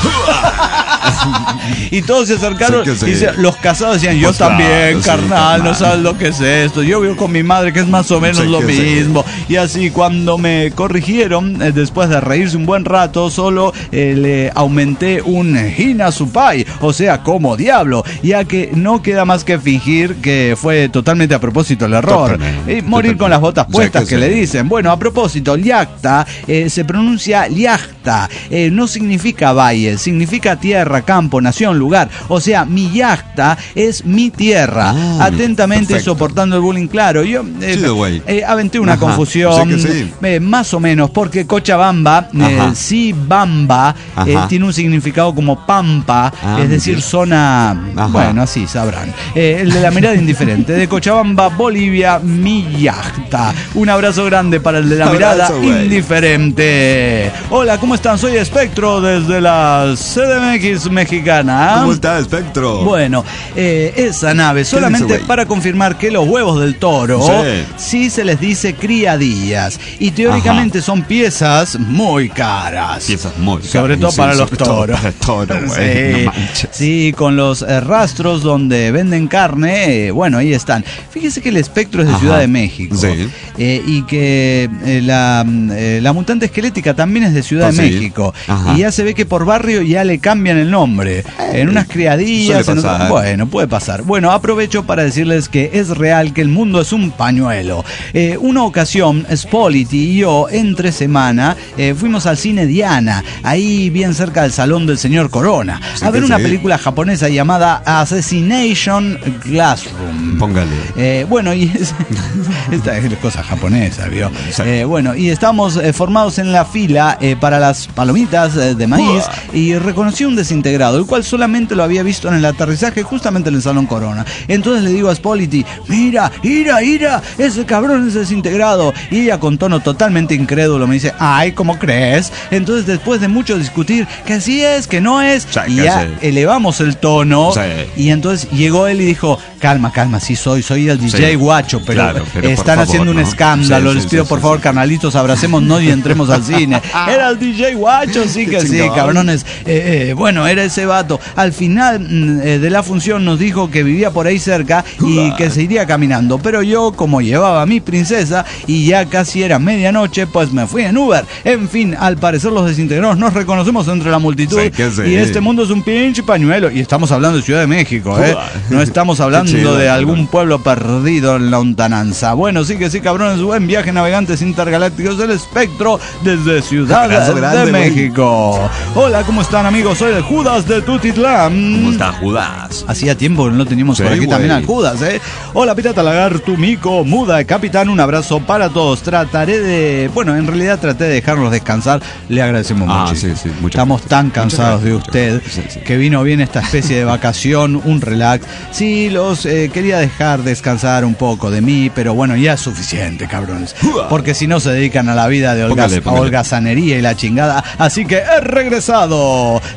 Y todos se acercaron Sí que sí. y se- los casados decían, yo Pues claro, también, sí, carnal, no carnal. sabes lo que es esto. Yo vivo con mi madre, que es más o menos Sí lo que sí. mismo. Y así, cuando me corrigieron, eh, después de reírse un buen rato, solo eh, le aumenté un Hina Supai, o sea, como diablo, ya que no queda más que fingir que fue totalmente a propósito el error. Totalmente, Y morir con las botas Sí puestas que que, sí. le dicen. Bueno, a propósito, liacta eh, se pronuncia liachta, eh, no significa valle, significa tierra, campo, nación, lugar. O sea, mi yachta es mi tierra. Ah, Atentamente perfecto. soportando el bullying, claro. Yo eh, Chido, güey. eh, aventé una Ajá, confusión, sí que sí. eh, más o menos, porque Cochabamba, eh, Ajá. sí, Bamba, eh, Ajá. tiene un significado como pampa, Ah, es decir, mira. zona, Ajá. bueno, así sabrán. Eh, el de la mirada indiferente, de Cochabamba, Bolivia, mi yachta. Un abrazo grande para el de la Abrazo, mirada güey. indiferente. Hola, ¿cómo están? Soy Espectro desde la C D M X mexicana. ¿Cómo está, Espectro? Bueno, eh, esa nave, solamente dice, güey? para confirmar que los huevos del toro Sí. sí se les dice criadillas y teóricamente son piezas muy caras. Piezas muy Sobre caras, todo sí, para los sobre todo toros. para el toro, güey, Sí, no manches. sí, con los eh, rastros donde venden carne, eh, bueno, ahí están. Fíjese que el Espectro es de Ajá. Ciudad de México. Sí. eh, y que eh, la, eh, la mutante esquelética también es de Ciudad Ah, de sí. México. Ajá. Y ya se ve que por barrio ya le cambian el nombre. En unas criadillas, suele en otras- pasar. bueno, puede pasar. Bueno, aprovecho para decirles que es real que el mundo es un pañuelo. Eh, una ocasión, Spolity y yo, entre semana, eh, fuimos al cine Diana, ahí bien cerca del Salón del Señor Corona, Sí a ver que una sí. película japonesa llamada Assassination Classroom. Póngale. Eh, bueno, y es, esta es cosa japonesa, ¿vio? Sí. Eh, bueno, y estamos eh, formados en la fila eh, para las palomitas eh, de maíz y reconocí un desintegrado, el cual solamente lo había visto en el aterrizaje justamente en el Salón Corona. Entonces le digo a Spolity, mira, ira, ira, ese cabrón es desintegrado. Y ella con tono totalmente incrédulo me dice, ay, ¿cómo crees? Entonces después de mucho discutir, que sí es, que no es, Sí, y que ya sí. elevamos el tono, Sí. y entonces llegó él y dijo, calma, calma, sí soy, soy el D J Sí. Guacho, pero, Claro, pero por están favor, haciendo un ¿no? escándalo, Sí, les sí, pido sí, por sí, favor, sí. carnalitos, abracémonos y entremos al cine. Era el D J Guacho, sí que Qué sí, chingón. cabrones. Eh, eh, bueno, era ese vato. Al final mm, eh, de la función nos dijo que vivía por ahí cerca y que se iría caminando, pero yo, como llevaba a mi princesa y ya casi era medianoche, pues me fui en Uber. En fin, al parecer los desintegrados nos reconocemos entre la multitud Sí, que sí. y este mundo es un pinche pañuelo. Y estamos hablando de Ciudad de México, ¿eh? Uah. No estamos hablando Qué chido, de qué algún bueno. pueblo perdido en la lontananza. Bueno, sí que sí, cabrones. Buen viaje, navegantes intergalácticos del Espectro desde Ciudad Abrazo de grande, güey. México. Hola, ¿cómo están, amigos? Soy el Judas de Tutitlán. ¿Cómo está Judas? Hacía tiempo que no teníamos Sí, por aquí güey. también al Judas, ¿eh? Hola, Pirata Lagarto, Mico, Muda, Capitán, un abrazo para todos. Trataré de... Bueno, en realidad traté de dejarlos descansar. Le agradecemos Ah, mucho. sí, sí, muchas Estamos gracias. tan Muchas cansados de gracias, usted muchas gracias. Sí, sí. que vino bien esta especie de vacación, un relax. Sí, los eh, quería dejar descansar un poco de mí, pero bueno, ya es suficiente, cabrones. Porque si no se dedican a la vida de holgaz- Póngale, póngale. holgazanería y la chingada. Así que he regresado. Tengo una lista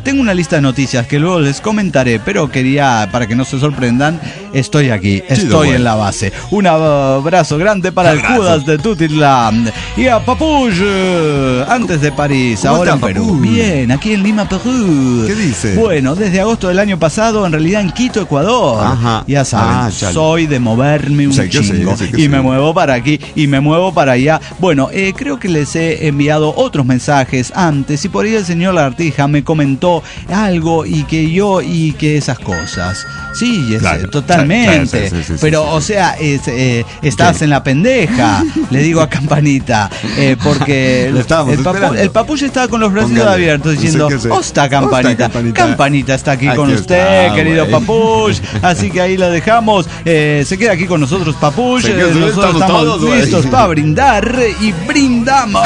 lista de noticias que luego les comentaré, pero quería, para que no se sorprendan, estoy aquí, estoy sí, bueno. en la base. Un abrazo grande para el Judas de Tutitlán y a Papuch, antes de París, ahora en Perú. Papuch? Bien, aquí en Lima, Perú. ¿Qué dice? Bueno, desde agosto del año pasado, en realidad en Quito, Ecuador. Ajá. Ya saben, ah, soy de moverme un sí, chingo sé, sé, y sé. me muevo para aquí y me muevo para allá. Bueno, eh, creo que les he enviado otros mensajes antes y por ahí el señor Lagartija me comentó algo y que yo y que esas cosas. Sí, es, claro, totalmente. Claro, sí, sí, sí, pero, sí, sí. o sea, es, eh, estás ¿Qué? en la pendeja, le digo a Campanita, eh, porque el, el, papu, el papucho estaba con los brazos Póngale. abiertos diciendo, ¡Hosta, Campanita! Campanita! Campanita está aquí, aquí con está, usted, wey. querido Papuch. Así que ahí la dejamos. Eh, se queda aquí con nosotros, Papuch. Eh, nosotros estamos todos, listos para brindar y brindamos.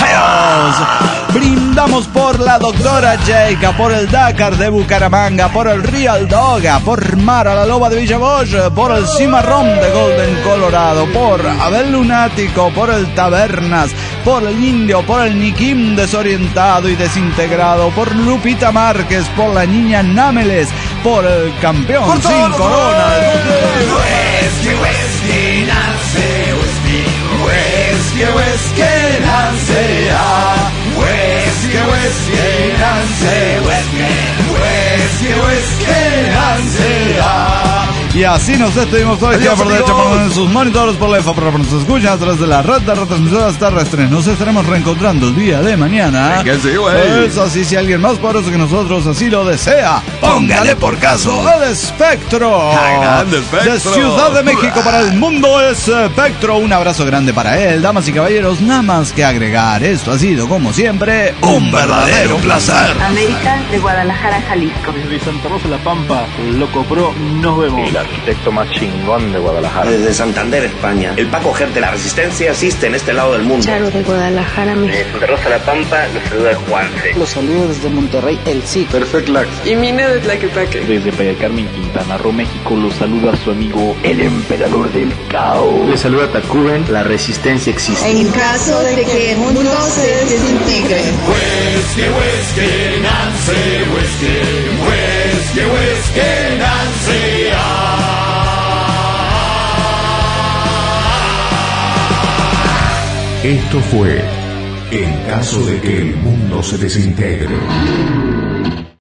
Brindamos por la doctora Jaica, por el Dakar de Bucaramanga, por el Real Doga, por Mara la Loba de Villa Bosch, por el Cimarrón de Golden Colorado, por Abel Lunático, por el Tabernas, por el Indio, por el Nikim desorientado y desintegrado, por Lupita Márquez, por la niña Námeles, por el campeón por sin corona. Whisky, whisky, Nancy, whisky, whisky, whisky, Nancy, ah. Whisky, whisky, Nancy, whisky, whisky, whisky, Nancy, ah. Y así nos despedimos hoy día por derecha, por en sus monitores, por la F A, por nos escuchan a través de la red de retransmisoras terrestres. Nos estaremos reencontrando el día de mañana. Que sí, pues así, si alguien más poderoso que nosotros así lo desea, póngale por caso el espectro. espectro. De Ciudad de México para el mundo, Espectro. Un abrazo grande para él, damas y caballeros. Nada más que agregar, esto ha sido como siempre un verdadero placer. América de Guadalajara, Jalisco. Desde Santa Rosa La Pampa, Loco Pro, nos vemos. El arquitecto más chingón de Guadalajara. Desde Santander, España. El Paco Ger de la Resistencia asiste en este lado del mundo. Charo de Guadalajara, México. De Santa Rosa La Pampa, los saluda Juanfe. Los saludos desde Monterrey, El Cid. Perfect Lax. Y Mina de Tlaquepaque. Desde Playa del Carmen, Quintana Roo, México, los saluda su amigo el Emperador del Caos. Les saluda Tacuben, la Resistencia existe. En caso de que el mundo se desintegre. Whisky, whisky, Nancy, whisky, whisky, whisky, Nancy, ah. Esto fue En caso de que el mundo se desintegre.